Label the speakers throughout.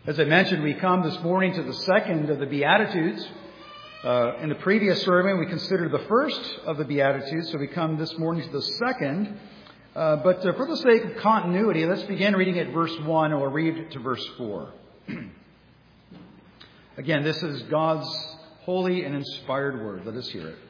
Speaker 1: As I mentioned, we come this morning to the second of the Beatitudes. In the previous sermon, we considered the first of the Beatitudes, so we come this morning to the second. But for the sake of continuity, let's begin reading at verse 1, and we'll read to verse 4. Again, this is God's holy and inspired word. Let us hear it.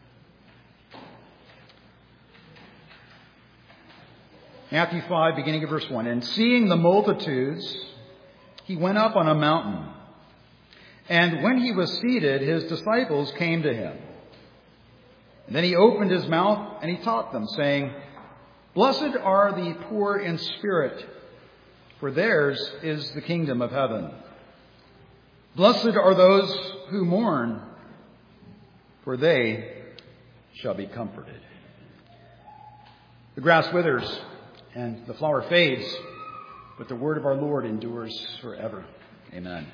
Speaker 1: Matthew 5, beginning at verse 1. And seeing the multitudes, he went up on a mountain. And when he was seated, his disciples came to him. And then he opened his mouth and he taught them, saying, Blessed are the poor in spirit, for theirs is the kingdom of heaven. Blessed are those who mourn, for they shall be comforted. The grass withers and the flower fades, but the word of our Lord endures forever. Amen.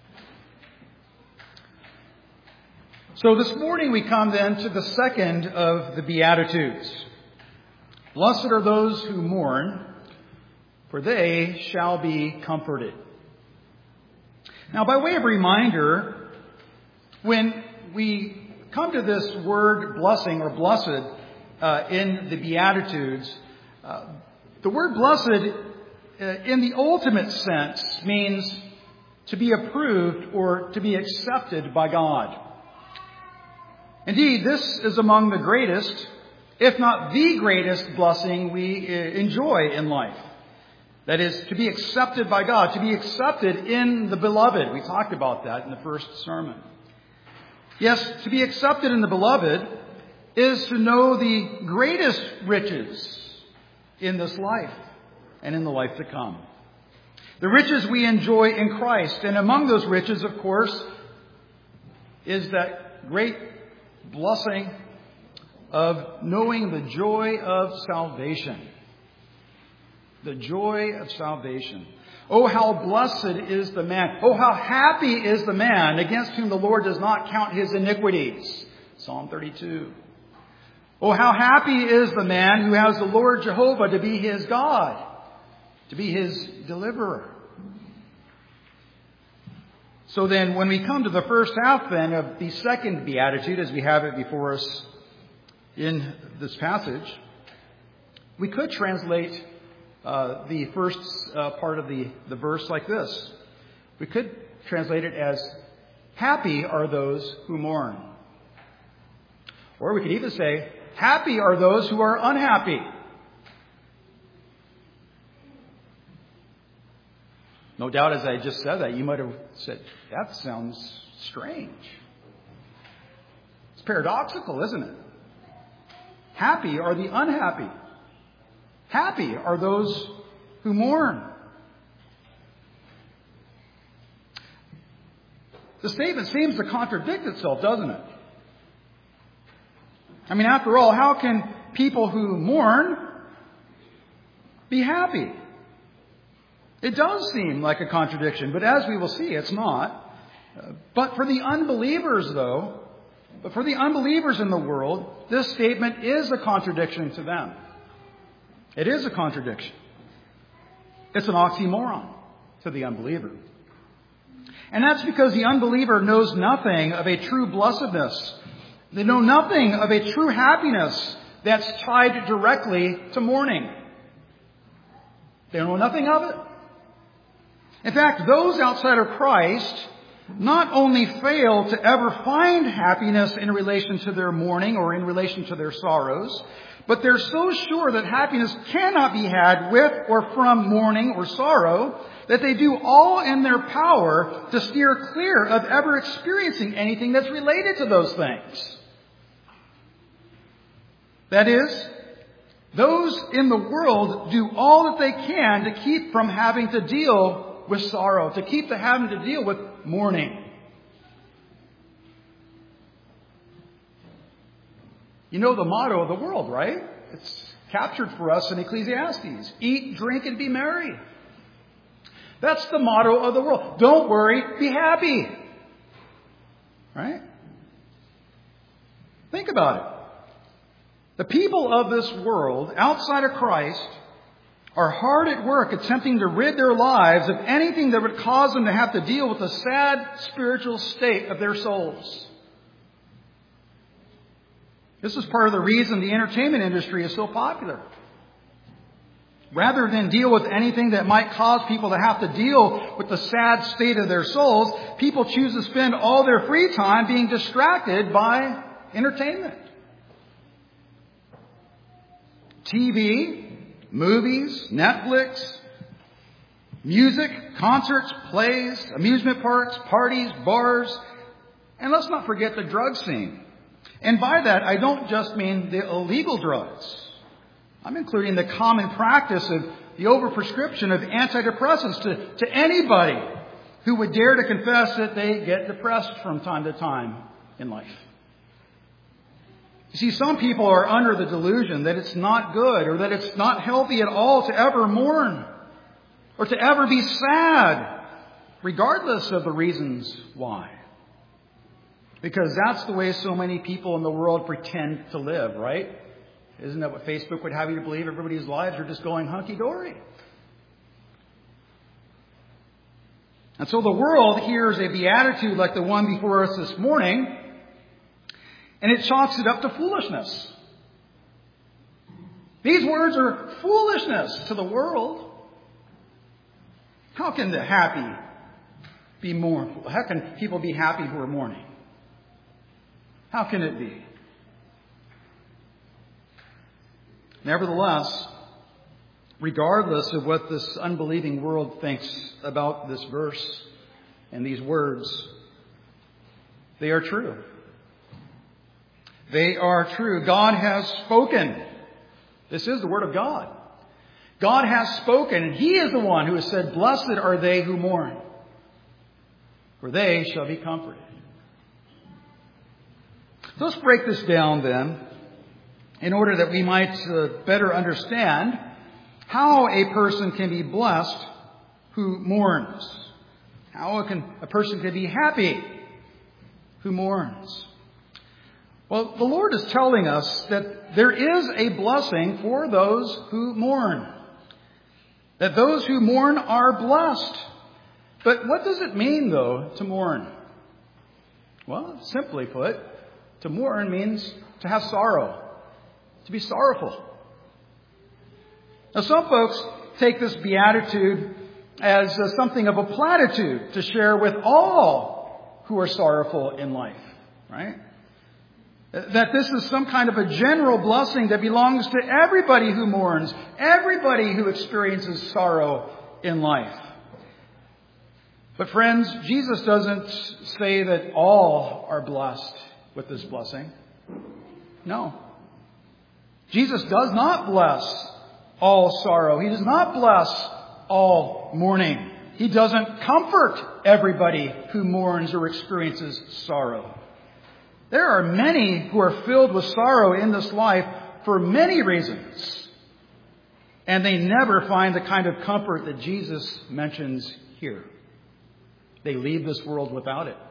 Speaker 1: So this morning we come then to the second of the Beatitudes. Blessed are those who mourn, for they shall be comforted. Now, by way of reminder, when we come to this word blessing or blessed in the Beatitudes, the word blessed in the ultimate sense means to be approved or to be accepted by God. Indeed, this is among the greatest, if not the greatest blessing we enjoy in life. That is, to be accepted by God, to be accepted in the beloved. We talked about that in the first sermon. Yes, to be accepted in the beloved is to know the greatest riches in this life and in the life to come. The riches we enjoy in Christ. And among those riches, of course, is that great blessing of knowing the joy of salvation. The joy of salvation. Oh, how blessed is the man. Oh, how happy is the man against whom the Lord does not count his iniquities. Psalm 32. Oh, how happy is the man who has the Lord Jehovah to be his God, to be his deliverer. So then, when we come to the first half then of the second beatitude, as we have it before us in this passage, we could translate the first part of the verse like this. We could translate it as, happy are those who mourn. Or we could even say, happy are those who are unhappy. No doubt as I just said that, you might have said, that sounds strange. It's paradoxical, isn't it? Happy are the unhappy. Happy are those who mourn. The statement seems to contradict itself, doesn't it? I mean, after all, how can people who mourn be happy? It does seem like a contradiction, but as we will see, it's not. But for the unbelievers, though, for the unbelievers in the world, this statement is a contradiction to them. It is a contradiction. It's an oxymoron to the unbeliever. And that's because the unbeliever knows nothing of a true blessedness. They know nothing of a true happiness that's tied directly to mourning. They know nothing of it. In fact, those outside of Christ not only fail to ever find happiness in relation to their mourning or in relation to their sorrows, but they're so sure that happiness cannot be had with or from mourning or sorrow that they do all in their power to steer clear of ever experiencing anything that's related to those things. That is, those in the world do all that they can to keep from having to deal with sorrow, to keep from having to deal with mourning. You know the motto of the world, right? It's captured for us in Ecclesiastes. Eat, drink, and be merry. That's the motto of the world. Don't worry, be happy. Right? Think about it. The people of this world, outside of Christ, are hard at work attempting to rid their lives of anything that would cause them to have to deal with the sad spiritual state of their souls. This is part of the reason the entertainment industry is so popular. Rather than deal with anything that might cause people to have to deal with the sad state of their souls, people choose to spend all their free time being distracted by entertainment. TV, movies, Netflix, music, concerts, plays, amusement parks, parties, bars, and let's not forget the drug scene. And by that, I don't just mean the illegal drugs. I'm including the common practice of the overprescription of antidepressants to anybody who would dare to confess that they get depressed from time to time in life. You see, some people are under the delusion that it's not good or that it's not healthy at all to ever mourn or to ever be sad, regardless of the reasons why. Because that's the way so many people in the world pretend to live, right? Isn't that what Facebook would have you to believe? Everybody's lives are just going hunky-dory. And so the world hears a beatitude like the one before us this morning, and it chalks it up to foolishness. These words are foolishness to the world. How can the happy be mournful? How can people be happy who are mourning? How can it be? Nevertheless, regardless of what this unbelieving world thinks about this verse and these words, they are true. They are true. God has spoken. This is the Word of God. God has spoken, and He is the one who has said, "Blessed are they who mourn, for they shall be comforted." So let's break this down then, in order that we might better understand how a person can be blessed who mourns. How a person can be happy who mourns. Well, the Lord is telling us that there is a blessing for those who mourn. That those who mourn are blessed. But what does it mean, though, to mourn? Well, simply put, to mourn means to have sorrow. To be sorrowful. Now, some folks take this beatitude as something of a platitude to share with all who are sorrowful in life, right? That this is some kind of a general blessing that belongs to everybody who mourns, everybody who experiences sorrow in life. But friends, Jesus doesn't say that all are blessed with this blessing. No. Jesus does not bless all sorrow. He does not bless all mourning. He doesn't comfort everybody who mourns or experiences sorrow. There are many who are filled with sorrow in this life for many reasons. And they never find the kind of comfort that Jesus mentions here. They leave this world without it.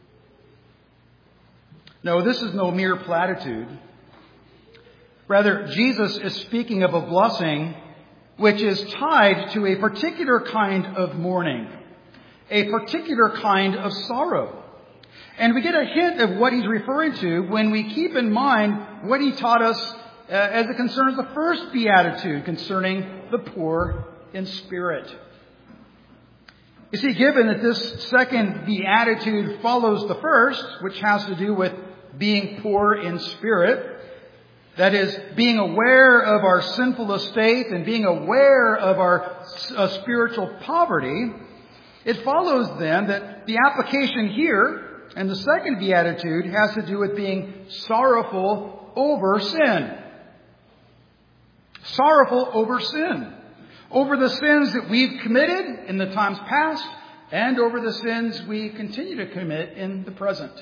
Speaker 1: No, this is no mere platitude. Rather, Jesus is speaking of a blessing which is tied to a particular kind of mourning, a particular kind of sorrow. And we get a hint of what he's referring to when we keep in mind what he taught us as it concerns the first beatitude concerning the poor in spirit. You see, given that this second beatitude follows the first, which has to do with being poor in spirit, that is, being aware of our sinful estate and being aware of our spiritual poverty, it follows then that the application here and the second beatitude has to do with being sorrowful over sin. Sorrowful over sin. Over the sins that we've committed in the times past and over the sins we continue to commit in the present.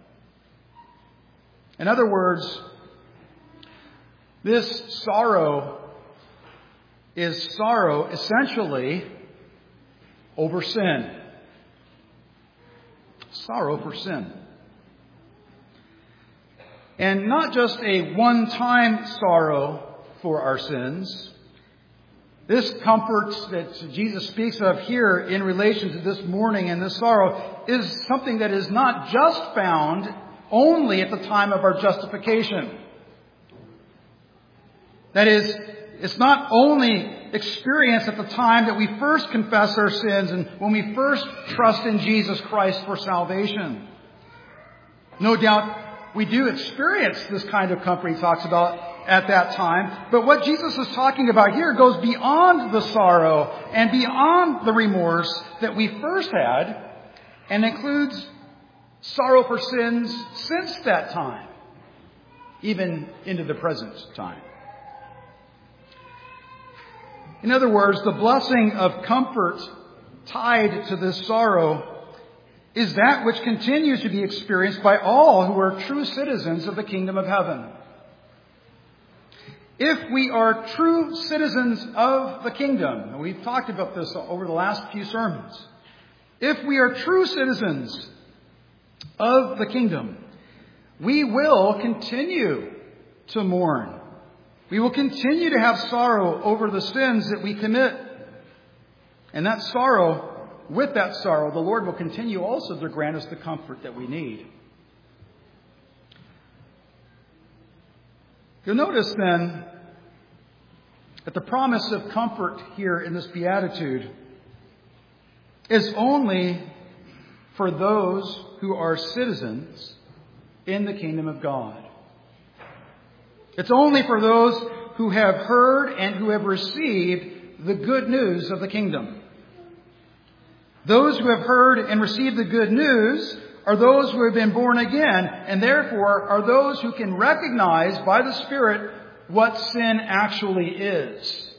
Speaker 1: In other words, this sorrow is sorrow essentially over sin. Sorrow for sin. And not just a one-time sorrow for our sins, This comfort that Jesus speaks of here in relation to this mourning and this sorrow is something that is not just found only at the time of our justification. That is, it's not only experienced at the time that we first confess our sins and when we first trust in Jesus Christ for salvation. No doubt we do experience this kind of comfort he talks about at that time. But what Jesus is talking about here goes beyond the sorrow and beyond the remorse that we first had and includes sorrow for sins since that time, even into the present time. In other words, the blessing of comfort tied to this sorrow is that which continues to be experienced by all who are true citizens of the kingdom of heaven. If we are true citizens of the kingdom, and we've talked about this over the last few sermons, if we are true citizens of the kingdom, we will continue to mourn. We will continue to have sorrow over the sins that we commit. And that sorrow, with that sorrow, the Lord will continue also to grant us the comfort that we need. You'll notice then that the promise of comfort here in this beatitude is only for those who are citizens in the kingdom of God. It's only for those who have heard and who have received the good news of the kingdom. Those who have heard and received the good news are those who have been born again, and therefore are those who can recognize by the Spirit what sin actually is.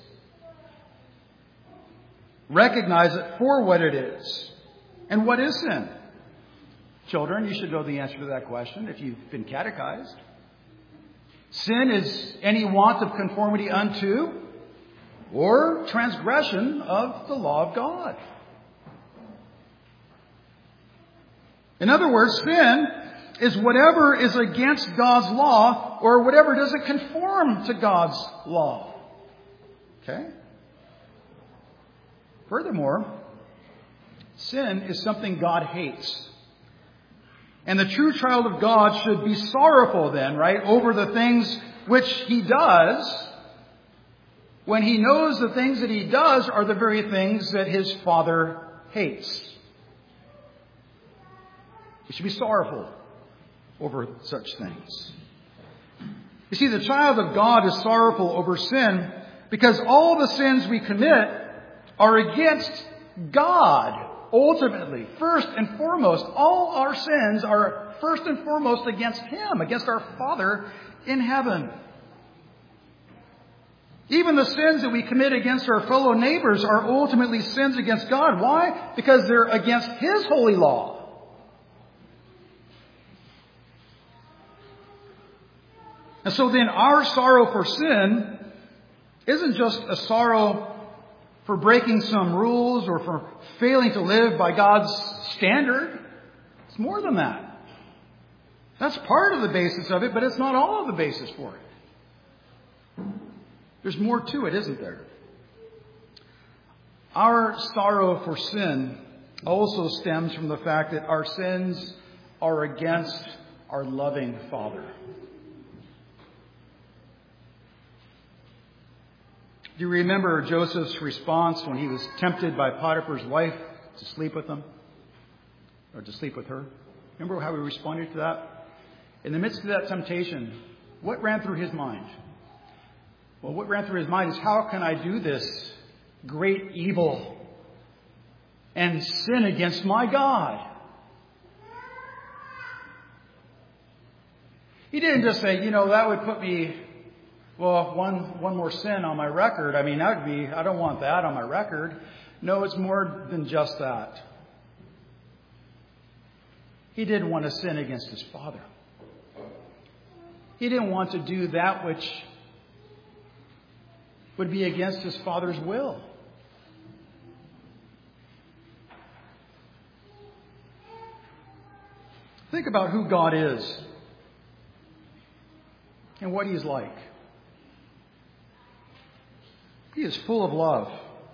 Speaker 1: Recognize it for what it is. And what is sin? Children, you should know the answer to that question if you've been catechized. Sin is any want of conformity unto or transgression of the law of God. In other words, sin is whatever is against God's law or whatever doesn't conform to God's law. Okay? Furthermore, sin is something God hates. And the true child of God should be sorrowful then, right, over the things which he does when he knows the things that he does are the very things that his Father hates. He should be sorrowful over such things. You see, the child of God is sorrowful over sin because all the sins we commit are against God. Ultimately, first and foremost, all our sins are first and foremost against Him, against our Father in heaven. Even the sins that we commit against our fellow neighbors are ultimately sins against God. Why? Because they're against His holy law. And so then our sorrow for sin isn't just a sorrow for breaking some rules or for failing to live by God's standard. It's more than that. That's part of the basis of it, but it's not all of the basis for it. There's more to it, isn't there? Our sorrow for sin also stems from the fact that our sins are against our loving Father. Do you remember Joseph's response when he was tempted by Potiphar's wife to sleep with him? Or to sleep with her? Remember how he responded to that? In the midst of that temptation, what ran through his mind? Well, what ran through his mind is, how can I do this great evil and sin against my God? He didn't just say, that would put me, one more sin on my record. I mean, that would be, I don't want that on my record. No, it's more than just that. He didn't want to sin against his Father. He didn't want to do that which would be against his Father's will. Think about who God is and what He's like. He is full of love.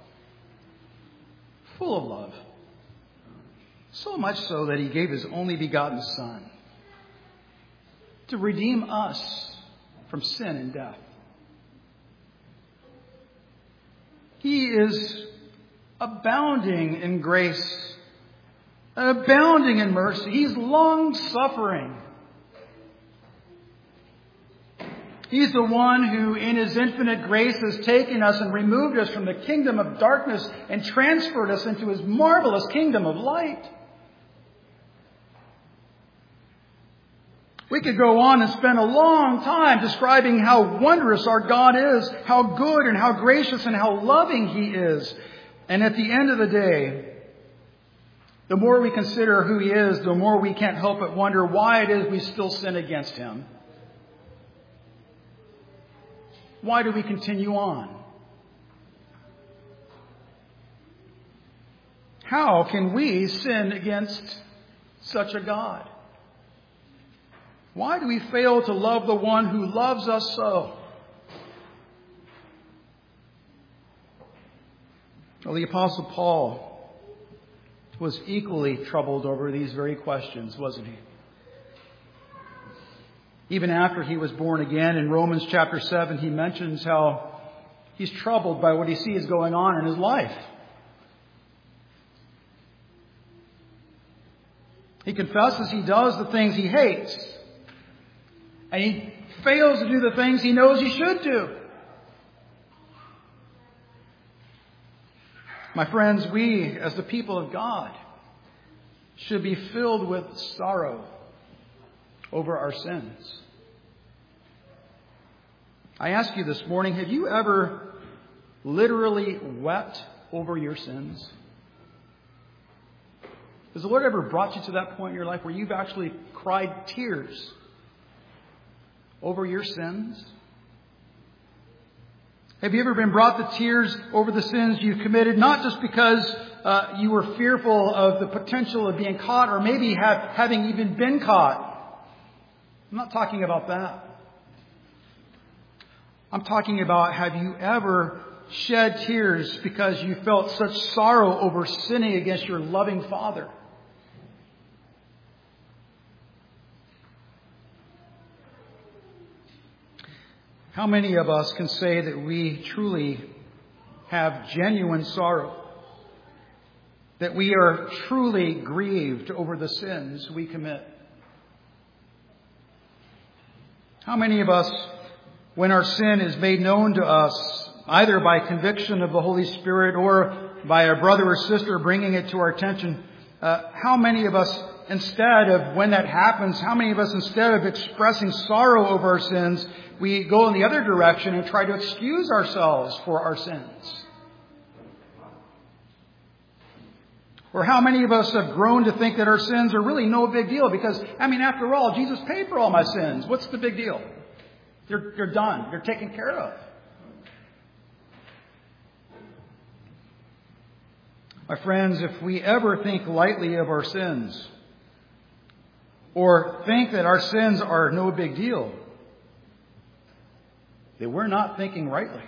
Speaker 1: Full of love. So much so that He gave His only begotten Son to redeem us from sin and death. He is abounding in grace, abounding in mercy. He's long-suffering. He's the one who, in His infinite grace, has taken us and removed us from the kingdom of darkness and transferred us into His marvelous kingdom of light. We could go on and spend a long time describing how wondrous our God is, how good and how gracious and how loving He is. And at the end of the day, the more we consider who He is, the more we can't help but wonder why it is we still sin against Him. Why do we continue on? How can we sin against such a God? Why do we fail to love the one who loves us so? Well, the Apostle Paul was equally troubled over these very questions, wasn't he? Even after he was born again, in Romans chapter 7, he mentions how he's troubled by what he sees going on in his life. He confesses he does the things he hates. And he fails to do the things he knows he should do. My friends, we, as the people of God, should be filled with sorrow over our sins. I ask you this morning, have you ever literally wept over your sins? Has the Lord ever brought you to that point in your life where you've actually cried tears over your sins? Have you ever been brought to tears over the sins you've committed, not just because you were fearful of the potential of being caught or maybe having even been caught? I'm not talking about that. I'm talking about, have you ever shed tears because you felt such sorrow over sinning against your loving Father? How many of us can say that we truly have genuine sorrow? That we are truly grieved over the sins we commit? How many of us, when our sin is made known to us, either by conviction of the Holy Spirit or by a brother or sister bringing it to our attention, how many of us, instead of, when that happens, how many of us, instead of expressing sorrow over our sins, we go in the other direction and try to excuse ourselves for our sins? Or how many of us have grown to think that our sins are really no big deal because, after all, Jesus paid for all my sins. What's the big deal? They're done. They're taken care of. My friends, if we ever think lightly of our sins or think that our sins are no big deal, then we're not thinking rightly.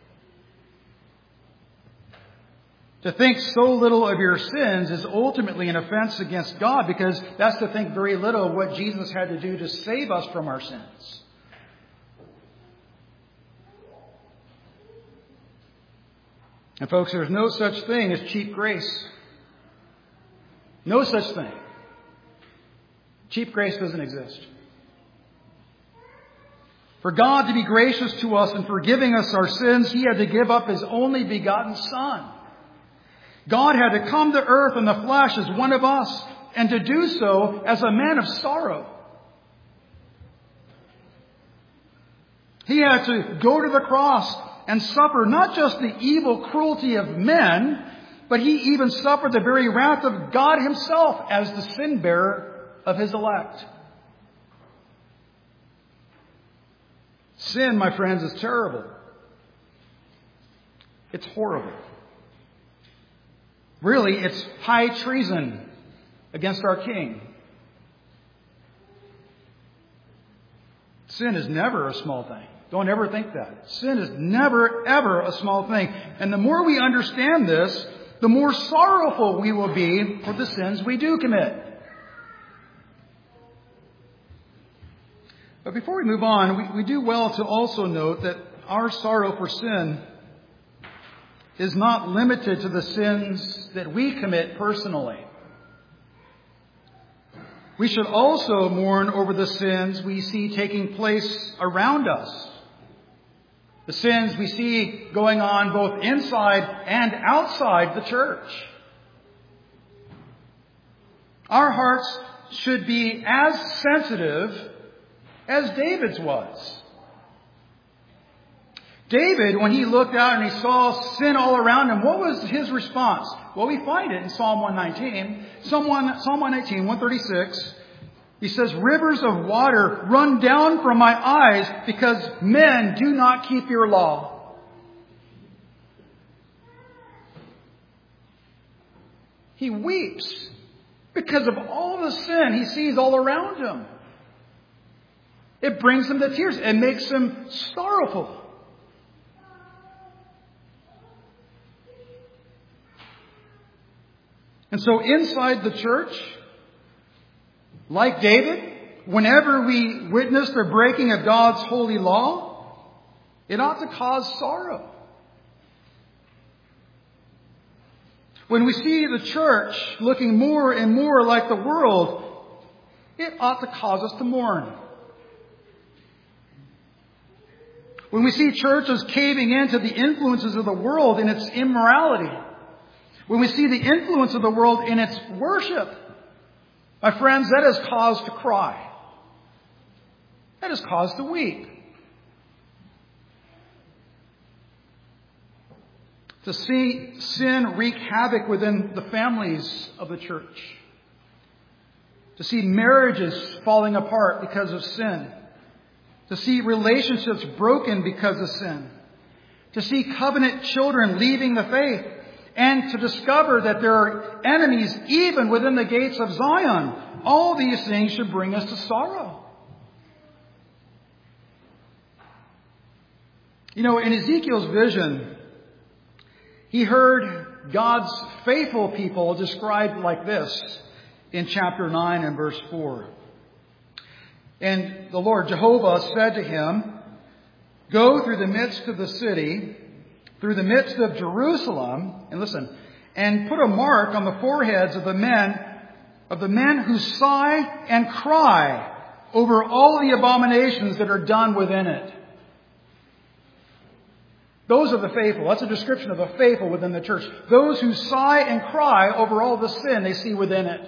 Speaker 1: To think so little of your sins is ultimately an offense against God, because that's to think very little of what Jesus had to do to save us from our sins. And folks, there's no such thing as cheap grace. No such thing. Cheap grace doesn't exist. For God to be gracious to us and forgiving us our sins, He had to give up His only begotten Son. God had to come to earth in the flesh as one of us, and to do so as a man of sorrow. He had to go to the cross and suffer not just the evil cruelty of men, but He even suffered the very wrath of God Himself as the sin bearer of His elect. Sin, my friends, is terrible. It's horrible. Really, it's high treason against our King. Sin is never a small thing. Don't ever think that. Sin is never, ever a small thing. And the more we understand this, the more sorrowful we will be for the sins we do commit. But before we move on, we do well to also note that our sorrow for sin is not limited to the sins that we commit personally. We should also mourn over the sins we see taking place around us. The sins we see going on both inside and outside the church. Our hearts should be as sensitive as David's was. David, when he looked out and he saw sin all around him, what was his response? Well, we find it in Psalm 119. Psalm 119, 136. He says, rivers of water run down from my eyes because men do not keep your law. He weeps because of all the sin he sees all around him. It brings him to tears. It makes him sorrowful. And so inside the church, like David, whenever we witness the breaking of God's holy law, it ought to cause sorrow. When we see the church looking more and more like the world, it ought to cause us to mourn. When we see churches caving into the influences of the world in its immorality, when we see the influence of the world in its worship, my friends, that is cause to cry. That is cause to weep. To see sin wreak havoc within the families of the church. To see marriages falling apart because of sin. To see relationships broken because of sin. To see covenant children leaving the faith. And to discover that there are enemies even within the gates of Zion. All these things should bring us to sorrow. You know, in Ezekiel's vision, he heard God's faithful people described like this in chapter 9 and verse 4. And the Lord Jehovah said to him, go through the midst of the city, through the midst of Jerusalem, and listen, and put a mark on the foreheads of the men who sigh and cry over all the abominations that are done within it. Those are the faithful. That's a description of the faithful within the church. Those who sigh and cry over all the sin they see within it.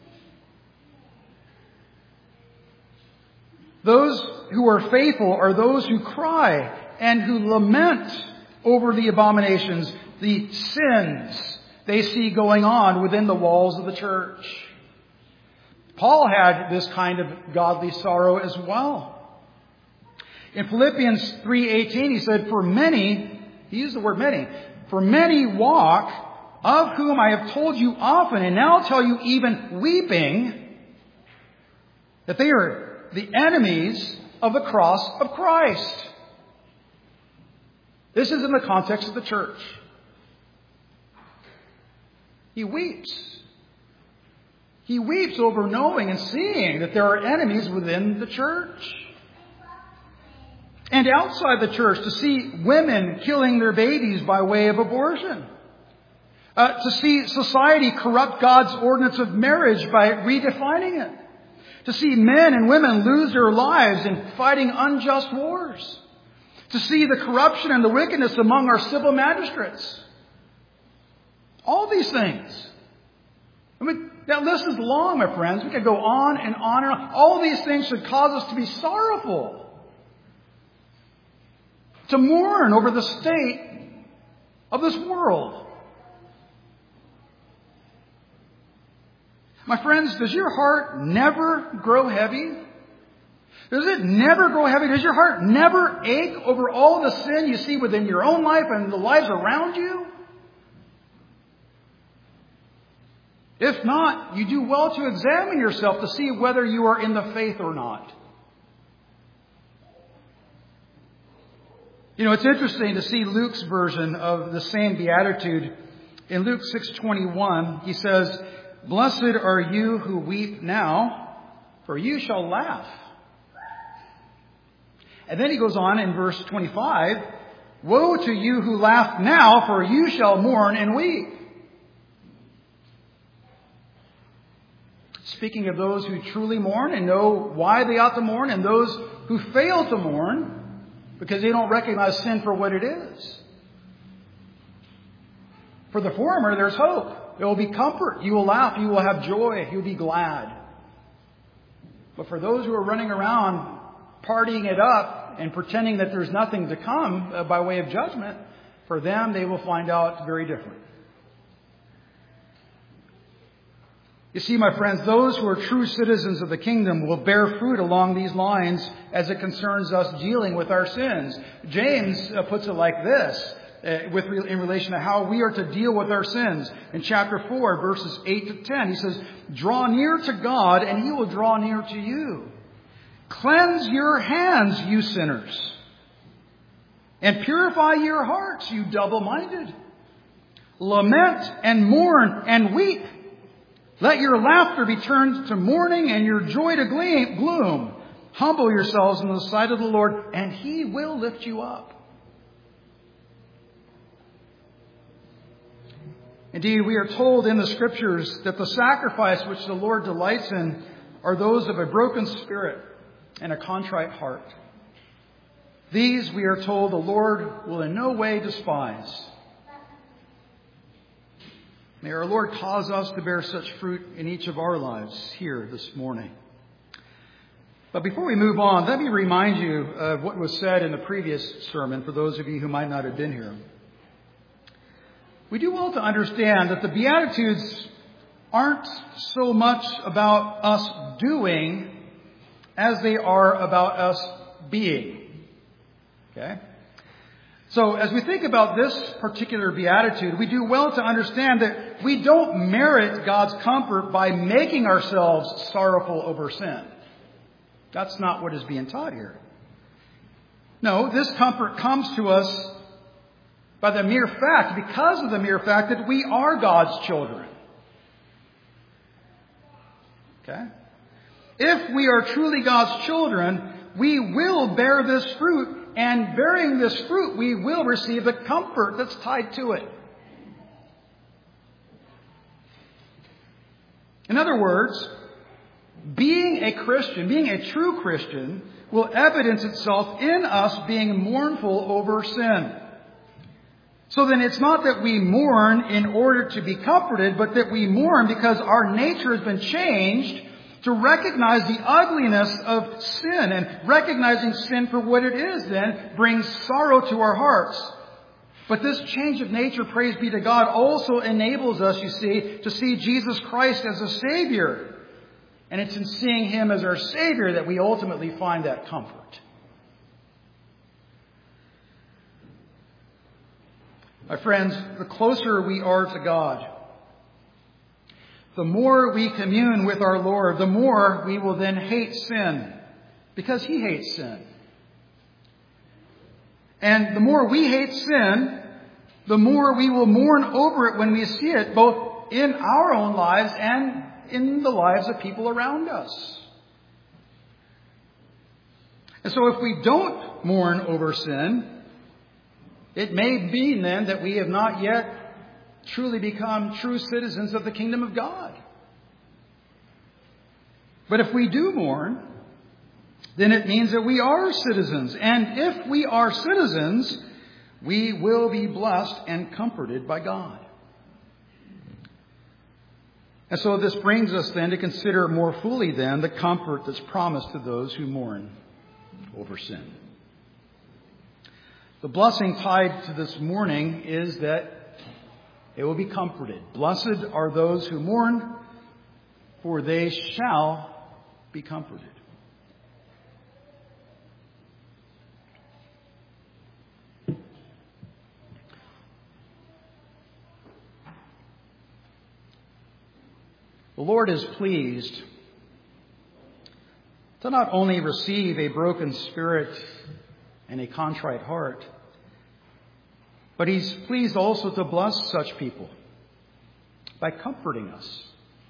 Speaker 1: Those who are faithful are those who cry and who lament over the abominations, the sins they see going on within the walls of the church. Paul had this kind of godly sorrow as well. In Philippians 3:18, he said, for many, he used the word many, for many walk, of whom I have told you often, and now tell you even weeping, that they are the enemies of the cross of Christ. This is in the context of the church. He weeps. He weeps over knowing and seeing that there are enemies within the church. And outside the church, to see women killing their babies by way of abortion. To see society corrupt God's ordinance of marriage by redefining it. To see men and women lose their lives in fighting unjust wars. To see the corruption and the wickedness among our civil magistrates. All these things. I mean, that list is long, my friends. We could go on and on and on. All these things should cause us to be sorrowful. To mourn over the state of this world. My friends, does your heart never grow heavy? Does it never grow heavy? Does your heart never ache over all the sin you see within your own life and the lives around you? If not, you do well to examine yourself to see whether you are in the faith or not. You know, it's interesting to see Luke's version of the same beatitude. In Luke 6:21, he says, "Blessed are you who weep now, for you shall laugh." And then he goes on in verse 25, "Woe to you who laugh now, for you shall mourn and weep." Speaking of those who truly mourn and know why they ought to mourn, and those who fail to mourn because they don't recognize sin for what it is. For the former, there's hope. There will be comfort. You will laugh. You will have joy. You'll be glad. But for those who are running around partying it up and pretending that there's nothing to come by way of judgment, for them, they will find out very different. You see, my friends, those who are true citizens of the kingdom will bear fruit along these lines as it concerns us dealing with our sins. James puts it like this in relation to how we are to deal with our sins. In chapter 4, verses 8 to 10, he says, "Draw near to God, and He will draw near to you. Cleanse your hands, you sinners, and purify your hearts, you double-minded. Lament and mourn and weep. Let your laughter be turned to mourning and your joy to gloom. Humble yourselves in the sight of the Lord, and He will lift you up." Indeed, we are told in the Scriptures that the sacrifice which the Lord delights in are those of a broken spirit and a contrite heart. These, we are told, the Lord will in no way despise. May our Lord cause us to bear such fruit in each of our lives here this morning. But before we move on, let me remind you of what was said in the previous sermon for those of you who might not have been here. We do well to understand that the Beatitudes aren't so much about us doing as they are about us being. Okay? So as we think about this particular beatitude, we do well to understand that we don't merit God's comfort by making ourselves sorrowful over sin. That's not what is being taught here. No, this comfort comes to us by the mere fact, because of the mere fact that we are God's children. Okay? If we are truly God's children, we will bear this fruit. And bearing this fruit, we will receive the comfort that's tied to it. In other words, being a Christian, being a true Christian, will evidence itself in us being mournful over sin. So then it's not that we mourn in order to be comforted, but that we mourn because our nature has been changed to recognize the ugliness of sin, and recognizing sin for what it is then brings sorrow to our hearts. But this change of nature, praise be to God, also enables us, you see, to see Jesus Christ as a Savior. And it's in seeing Him as our Savior that we ultimately find that comfort. My friends, the closer we are to God, the more we commune with our Lord, the more we will then hate sin, because He hates sin. And the more we hate sin, the more we will mourn over it when we see it, both in our own lives and in the lives of people around us. And so if we don't mourn over sin, it may mean then that we have not yet truly become true citizens of the kingdom of God. But if we do mourn, then it means that we are citizens. And if we are citizens, we will be blessed and comforted by God. And so this brings us then to consider more fully then the comfort that's promised to those who mourn over sin. The blessing tied to this mourning is that it will be comforted. Blessed are those who mourn, for they shall be comforted. The Lord is pleased to not only receive a broken spirit and a contrite heart, But He's pleased also to bless such people by comforting us.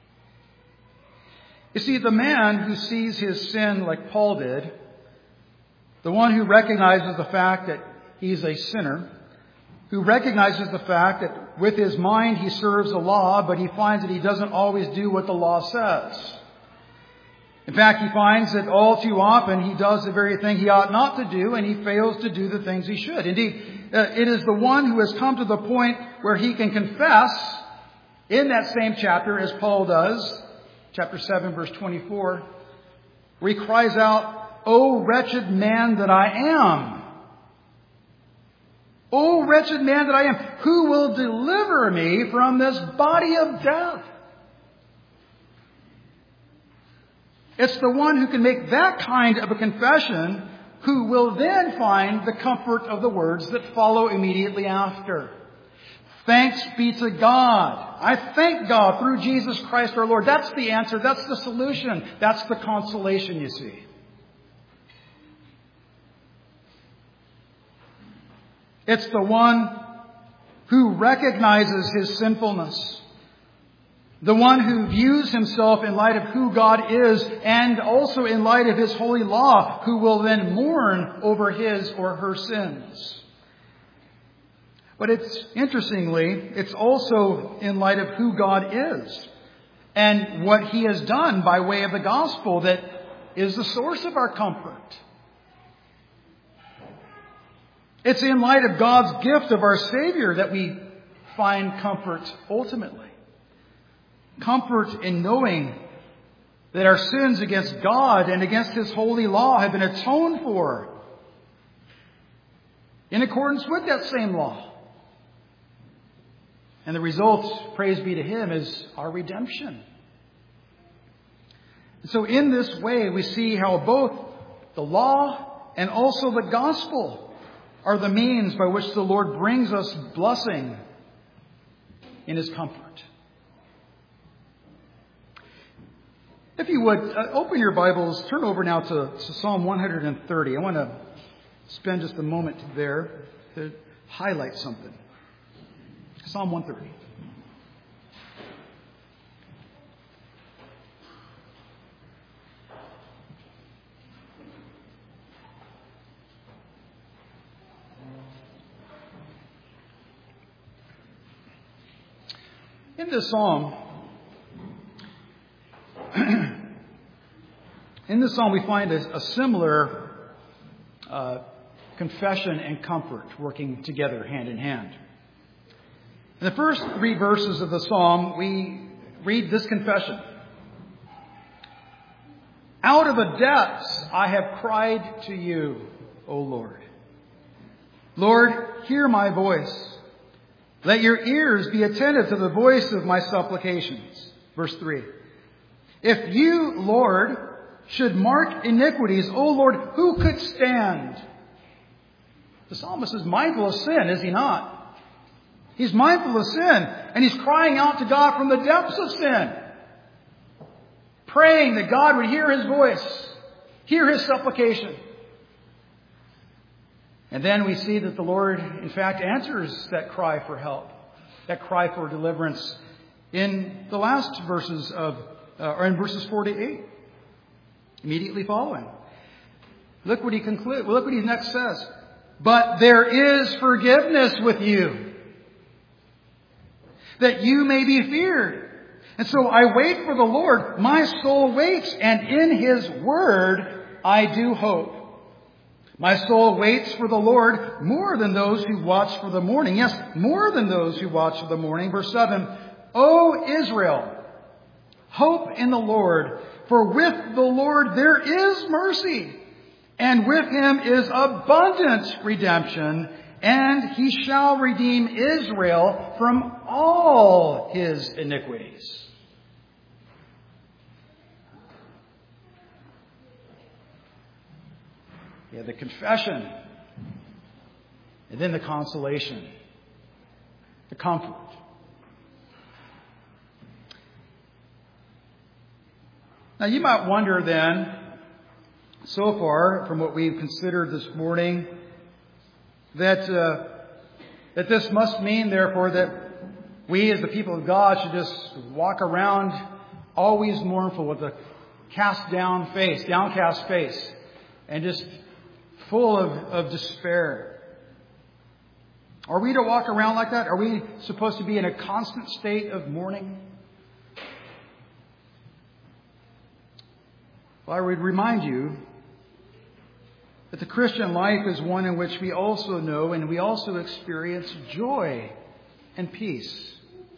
Speaker 1: You see, the man who sees his sin like Paul did, the one who recognizes the fact that he's a sinner, who recognizes the fact that with his mind he serves the law, but he finds that he doesn't always do what the law says. In fact, he finds that all too often he does the very thing he ought not to do, and he fails to do the things he should. Indeed, it is the one who has come to the point where he can confess in that same chapter as Paul does, chapter 7, verse 24, where he cries out, "O wretched man that I am! O wretched man that I am! Who will deliver me from this body of death?" It's the one who can make that kind of a confession who will then find the comfort of the words that follow immediately after. Thanks be to God. I thank God through Jesus Christ our Lord. That's the answer. That's the solution. That's the consolation, you see. It's the one who recognizes his sinfulness. The one who views himself in light of who God is and also in light of His holy law, who will then mourn over his or her sins. But it's also in light of who God is and what He has done by way of the gospel that is the source of our comfort. It's in light of God's gift of our Savior that we find comfort ultimately. Comfort in knowing that our sins against God and against His holy law have been atoned for in accordance with that same law. And the result, praise be to Him, is our redemption. So in this way, we see how both the law and also the gospel are the means by which the Lord brings us blessing in His comfort. If you would, open your Bibles, turn over now to Psalm 130. I want to spend just a moment there to highlight something. Psalm 130. In this psalm, we find a similar confession and comfort working together hand in hand. In the first 3 verses of the psalm, we read this confession. Out of the depths I have cried to you, O Lord. Lord, hear my voice. Let your ears be attentive to the voice of my supplications. Verse 3. If you, Lord, should mark iniquities, O Lord, who could stand? The psalmist is mindful of sin, is he not? He's mindful of sin, and he's crying out to God from the depths of sin, praying that God would hear his voice, hear his supplication. And then we see that the Lord, in fact, answers that cry for help, that cry for deliverance in the last verses or in verses 4 to 8, immediately following. Look what he concludes. Look what he next says. But there is forgiveness with you, that you may be feared. And so I wait for the Lord. My soul waits, and in His word I do hope. My soul waits for the Lord more than those who watch for the morning. Yes, more than those who watch for the morning. Verse 7, O Israel, hope in the Lord, for with the Lord there is mercy, and with Him is abundant redemption, and He shall redeem Israel from all his iniquities. Yeah, the confession, and then the consolation, the comfort. Now you might wonder then, so far from what we've considered this morning, that That this must mean, therefore, that we as the people of God should just walk around always mournful with a downcast face, and just full of despair. Are we to walk around like that? Are we supposed to be in a constant state of mourning? Well, I would remind you that the Christian life is one in which we also know and we also experience joy and peace.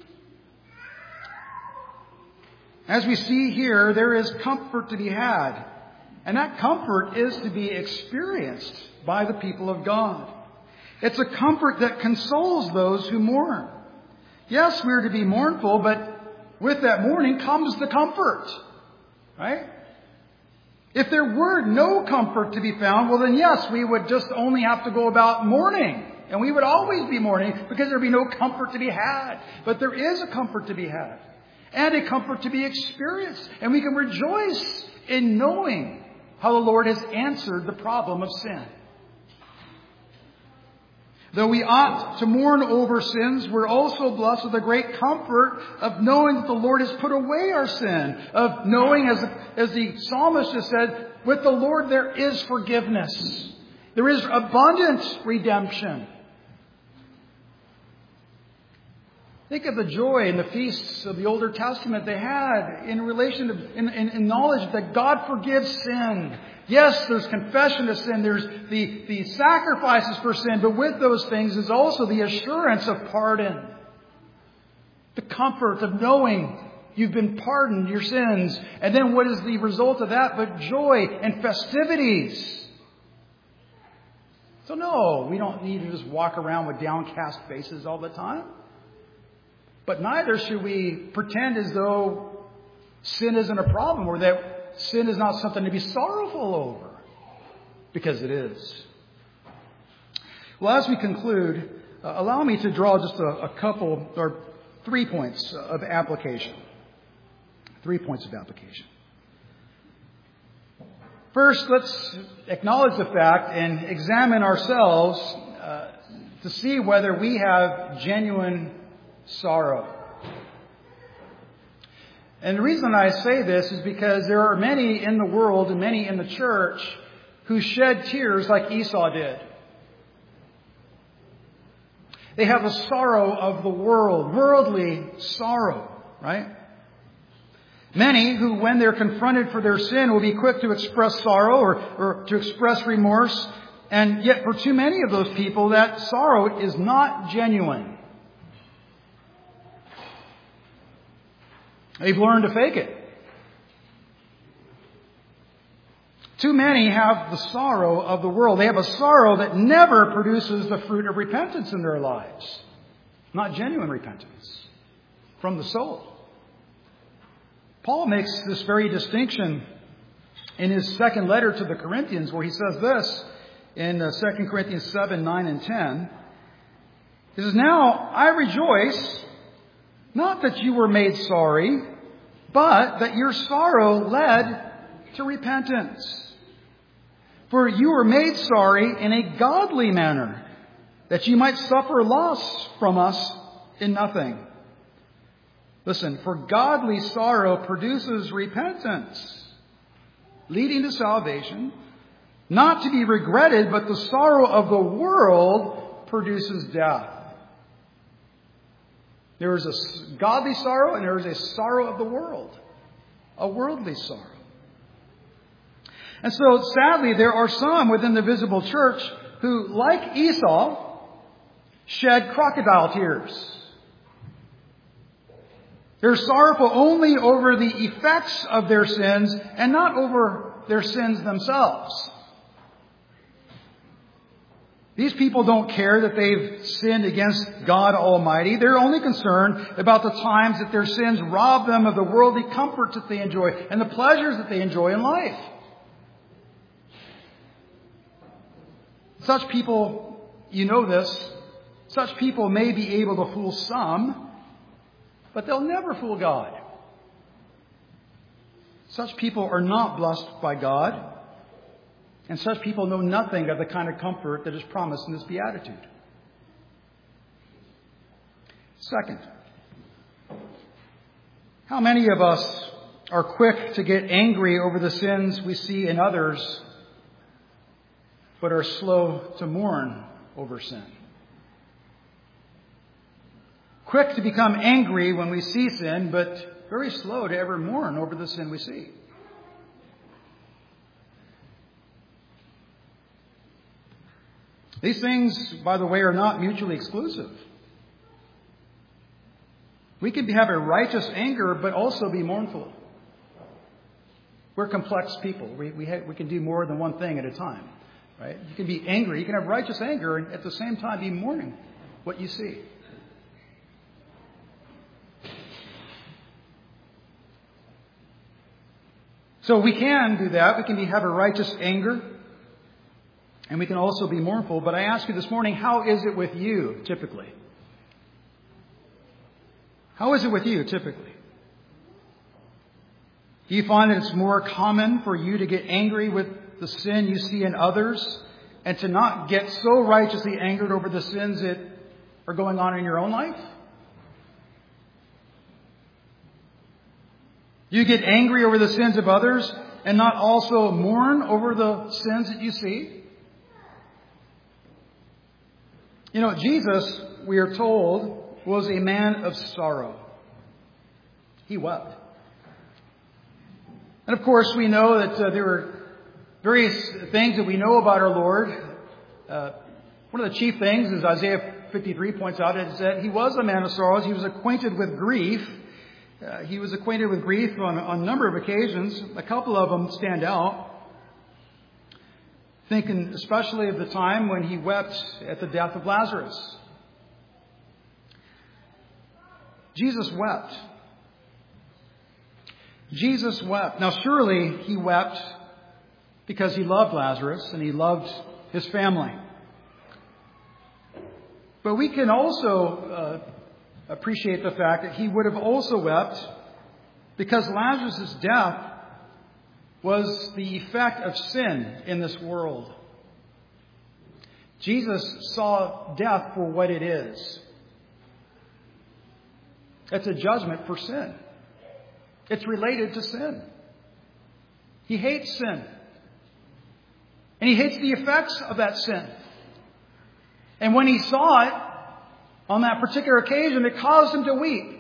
Speaker 1: As we see here, there is comfort to be had. And that comfort is to be experienced by the people of God. It's a comfort that consoles those who mourn. Yes, we're to be mournful, but with that mourning comes the comfort. Right? If there were no comfort to be found, well then yes, we would just only have to go about mourning. And we would always be mourning because there would be no comfort to be had. But there is a comfort to be had. And a comfort to be experienced. And we can rejoice in knowing how the Lord has answered the problem of sin. Though we ought to mourn over sins, we're also blessed with the great comfort of knowing that the Lord has put away our sin. Of knowing, as the psalmist just said, with the Lord there is forgiveness. There is abundant redemption. Think of the joy in the feasts of the Older Testament they had in relation to in knowledge that God forgives sin. Yes, there's confession of sin. There's the sacrifices for sin. But with those things is also the assurance of pardon. The comfort of knowing you've been pardoned your sins. And then what is the result of that but joy and festivities? So no, we don't need to just walk around with downcast faces all the time. But neither should we pretend as though sin isn't a problem or that sin is not something to be sorrowful over. Because it is. Well, as we conclude, allow me to draw just a couple or 3 points of application. 3 points of application. First, let's acknowledge the fact and examine ourselves to see whether we have genuine sorrow. And the reason I say this is because there are many in the world and many in the church who shed tears like Esau did. They have a sorrow of the world, worldly sorrow, right? Many who, when they're confronted for their sin, will be quick to express sorrow or to express remorse. And yet for too many of those people, that sorrow is not genuine. They've learned to fake it. Too many have the sorrow of the world. They have a sorrow that never produces the fruit of repentance in their lives. Not genuine repentance from the soul. Paul makes this very distinction in his second letter to the Corinthians, where he says this in 2 Corinthians 7, 9, and 10. He says, "Now I rejoice, not that you were made sorry, but that your sorrow led to repentance. For you were made sorry in a godly manner, that you might suffer loss from us in nothing." Listen, for godly sorrow produces repentance, leading to salvation, not to be regretted, but the sorrow of the world produces death. There is a godly sorrow and there is a sorrow of the world. A worldly sorrow. And so, sadly, there are some within the visible church who, like Esau, shed crocodile tears. They're sorrowful only over the effects of their sins and not over their sins themselves. These people don't care that they've sinned against God Almighty. They're only concerned about the times that their sins rob them of the worldly comforts that they enjoy and the pleasures that they enjoy in life. Such people, you know this, such people may be able to fool some, but they'll never fool God. Such people are not blessed by God. And such people know nothing of the kind of comfort that is promised in this beatitude. Second, how many of us are quick to get angry over the sins we see in others, but are slow to mourn over sin? Quick to become angry when we see sin, but very slow to ever mourn over the sin we see. These things, by the way, are not mutually exclusive. We can have a righteous anger, but also be mournful. We're complex people. We can do more than one thing at a time. Right? You can be angry. You can have righteous anger and at the same time be mourning what you see. So we can do that. We can have a righteous anger. And we can also be mournful. But I ask you this morning, how is it with you typically? How is it with you typically? Do you find that it's more common for you to get angry with the sin you see in others and to not get so righteously angered over the sins that are going on in your own life? Do you get angry over the sins of others and not also mourn over the sins that you see? You know, Jesus, we are told, was a man of sorrow. He wept. And of course, we know that there are various things that we know about our Lord. One of the chief things, as Isaiah 53 points out, is that he was a man of sorrows. He was acquainted with grief. He was acquainted with grief on a number of occasions. A couple of them stand out. Thinking especially of the time when he wept at the death of Lazarus. Jesus wept. Jesus wept. Now surely he wept because he loved Lazarus and he loved his family. But we can also appreciate the fact that he would have also wept because Lazarus' death was the effect of sin in this world. Jesus saw death for what it is. It's a judgment for sin. It's related to sin. He hates sin. And he hates the effects of that sin. And when he saw it on that particular occasion, it caused him to weep.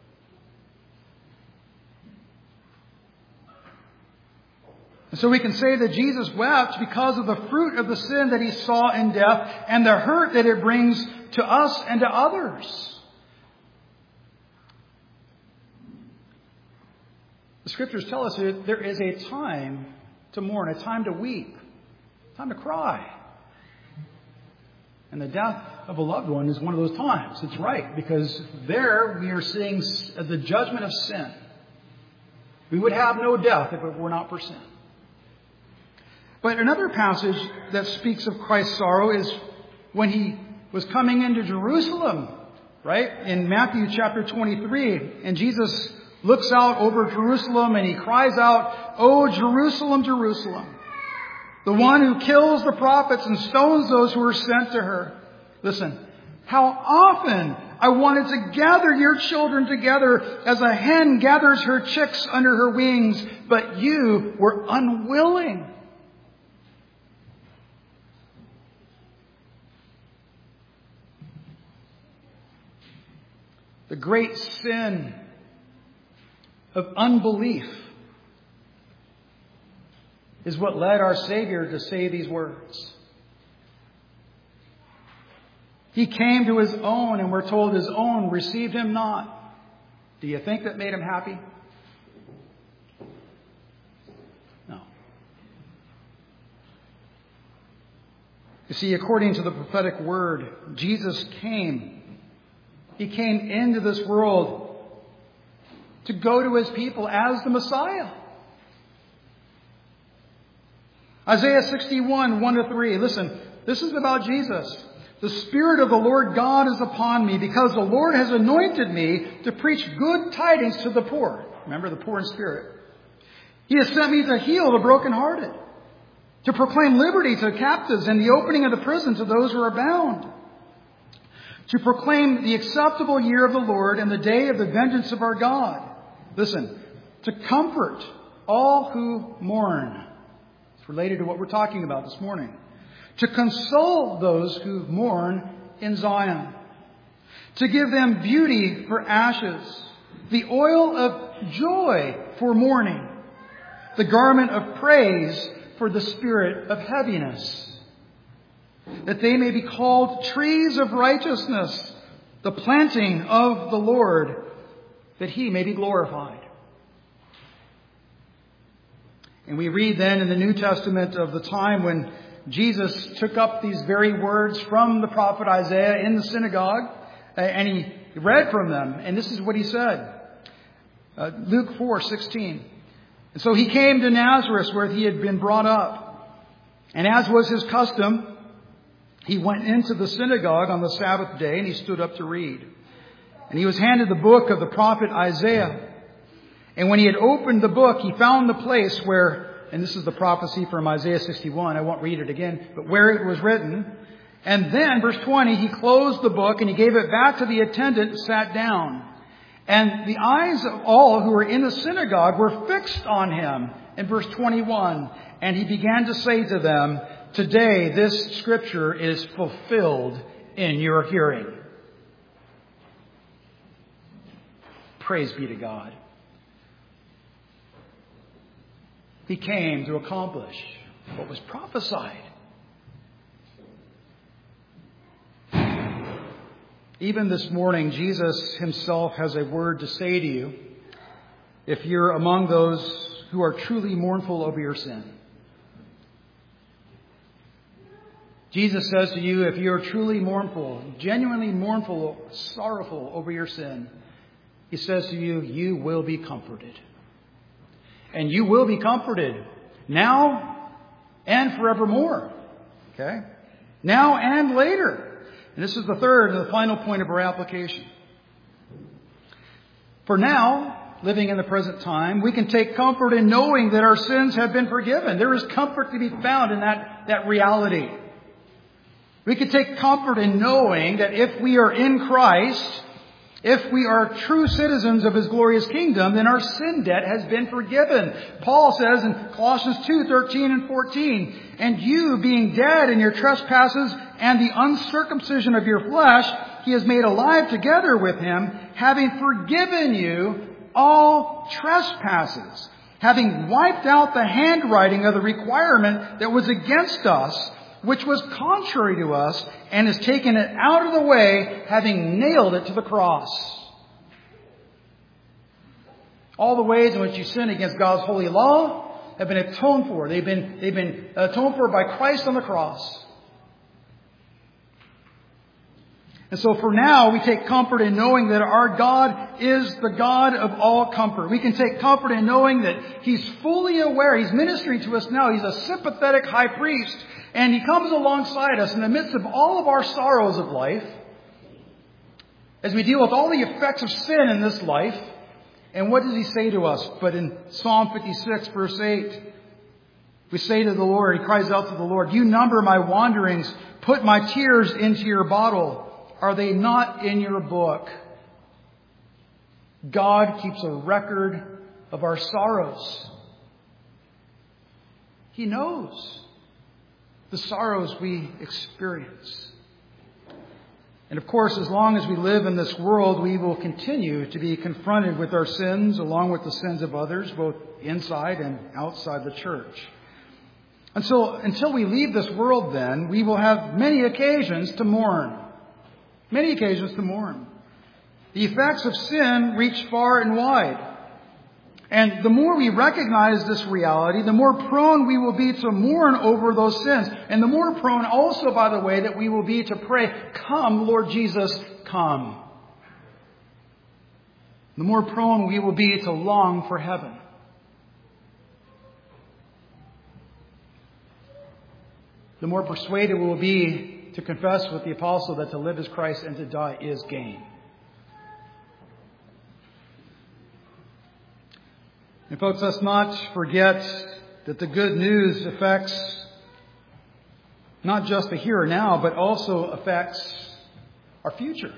Speaker 1: And so we can say that Jesus wept because of the fruit of the sin that he saw in death and the hurt that it brings to us and to others. The Scriptures tell us that there is a time to mourn, a time to weep, a time to cry. And the death of a loved one is one of those times. It's right, because there we are seeing the judgment of sin. We would have no death if it were not for sin. But another passage that speaks of Christ's sorrow is when he was coming into Jerusalem, right? In Matthew chapter 23. And Jesus looks out over Jerusalem and he cries out, "Oh, Jerusalem, Jerusalem, the one who kills the prophets and stones those who are sent to her. Listen, how often I wanted to gather your children together as a hen gathers her chicks under her wings, but you were unwilling." The great sin of unbelief is what led our Savior to say these words. He came to his own, and we're told his own received him not. Do you think that made him happy? No. You see, according to the prophetic word, Jesus came. He came into this world to go to his people as the Messiah. Isaiah 61, 1-3. Listen, this is about Jesus. "The Spirit of the Lord God is upon me, because the Lord has anointed me to preach good tidings to the poor." Remember, the poor in spirit. "He has sent me to heal the brokenhearted, to proclaim liberty to captives and the opening of the prison to those who are bound, to proclaim the acceptable year of the Lord and the day of the vengeance of our God. Listen, to comfort all who mourn. It's related to what we're talking about this morning. To console those who mourn in Zion. To give them beauty for ashes, the oil of joy for mourning, the garment of praise for the spirit of heaviness, that they may be called trees of righteousness, the planting of the Lord, that He may be glorified. And we read then in the New Testament of the time when Jesus took up these very words from the prophet Isaiah in the synagogue, and He read from them. And this is what He said. Luke 4:16. And so He came to Nazareth where He had been brought up. And as was His custom, He went into the synagogue on the Sabbath day and He stood up to read. And He was handed the book of the prophet Isaiah. And when He had opened the book, He found the place where, and this is the prophecy from Isaiah 61, I won't read it again, but where it was written. And then, verse 20, He closed the book and He gave it back to the attendant and sat down. And the eyes of all who were in the synagogue were fixed on Him. In verse 21, and He began to say to them, today this scripture is fulfilled in your hearing. Praise be to God. He came to accomplish what was prophesied. Even this morning, Jesus Himself has a word to say to you if you're among those who are truly mournful over your sin. Jesus says to you, if you're truly mournful, genuinely mournful, sorrowful over your sin, He says to you, you will be comforted. And you will be comforted now and forevermore. Okay? Now and later. And this is the third and the final point of our application. For now, living in the present time, we can take comfort in knowing that our sins have been forgiven. There is comfort to be found in that reality. We can take comfort in knowing that if we are in Christ, if we are true citizens of His glorious kingdom, then our sin debt has been forgiven. Paul says in Colossians 2:13 and 14, and you being dead in your trespasses and the uncircumcision of your flesh, He has made alive together with Him, having forgiven you all trespasses, having wiped out the handwriting of the requirement that was against us, which was contrary to us, and has taken it out of the way, having nailed it to the cross. All the ways in which you sin against God's holy law have been atoned for. They've been atoned for by Christ on the cross. And so for now, we take comfort in knowing that our God is the God of all comfort. We can take comfort in knowing that He's fully aware. He's ministering to us now. He's a sympathetic high priest. And He comes alongside us in the midst of all of our sorrows of life, as we deal with all the effects of sin in this life. And what does He say to us? But in Psalm 56, verse 8, we say to the Lord, He cries out to the Lord, you number my wanderings, put my tears into your bottle. Are they not in your book? God keeps a record of our sorrows. He knows the sorrows we experience. And of course, as long as we live in this world, we will continue to be confronted with our sins along with the sins of others, both inside and outside the church. Until we leave this world, then, we will have many occasions to mourn. Many occasions to mourn. The effects of sin reach far and wide. And the more we recognize this reality, the more prone we will be to mourn over those sins. And the more prone also, by the way, that we will be to pray, come, Lord Jesus, come. The more prone we will be to long for heaven. The more persuaded we will be to confess with the apostle that to live is Christ and to die is gain. And folks, let's not forget that the good news affects not just the here and now, but also affects our future.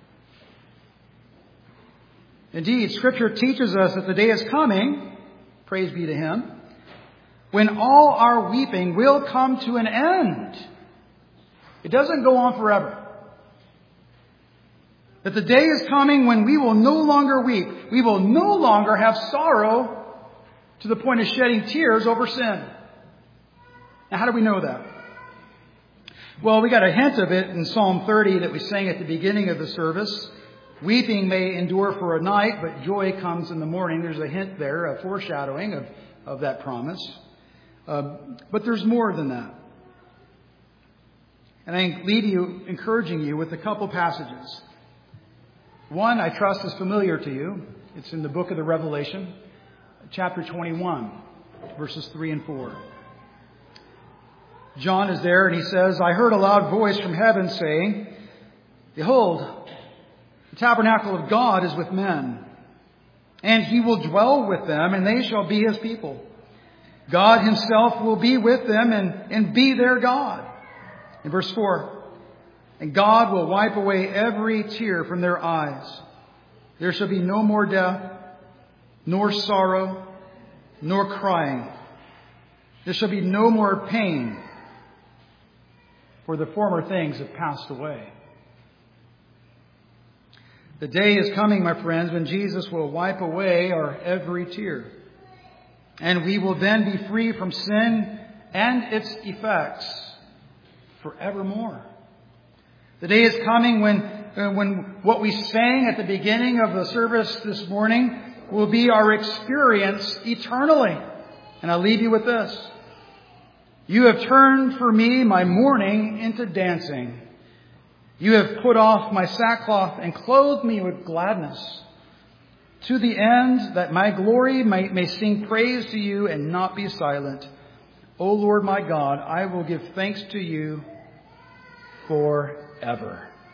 Speaker 1: Indeed, Scripture teaches us that the day is coming, praise be to Him, when all our weeping will come to an end. It doesn't go on forever. That the day is coming when we will no longer weep. We will no longer have sorrow to the point of shedding tears over sin. Now, how do we know that? Well, we got a hint of it in Psalm 30 that we sang at the beginning of the service. Weeping may endure for a night, but joy comes in the morning. There's a hint there, a foreshadowing of that promise. But there's more than that. And I leave you, encouraging you with a couple passages. One, I trust, is familiar to you. It's in the book of the Revelation, chapter 21, verses 3 and 4. John is there and he says, I heard a loud voice from heaven saying, Behold, the tabernacle of God is with men, and He will dwell with them, and they shall be His people. God Himself will be with them and be their God. In verse 4, and God will wipe away every tear from their eyes. There shall be no more death, nor sorrow, nor crying. There shall be no more pain, for the former things have passed away. The day is coming, my friends, when Jesus will wipe away our every tear. And we will then be free from sin and its effects forevermore. The day is coming when what we sang at the beginning of the service this morning will be our experience eternally. And I'll leave you with this. You have turned for me my mourning into dancing. You have put off my sackcloth and clothed me with gladness, to the end that my glory may sing praise to you and not be silent. O Lord my God, I will give thanks to you forever.